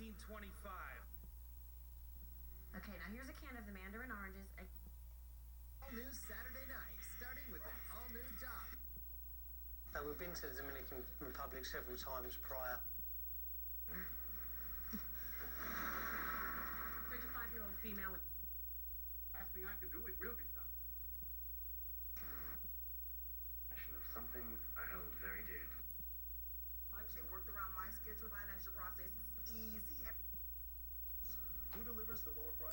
1925. Okay, now here's a can of the Mandarin oranges. All new Saturday night, starting with an all-new Doc. We've been to the Dominican Republic several times prior. 35-year-old female with... Last thing I can do, it will be stopped. Of something I held very dear. They worked around my schedule. Financial process is easy. Who delivers the lower price?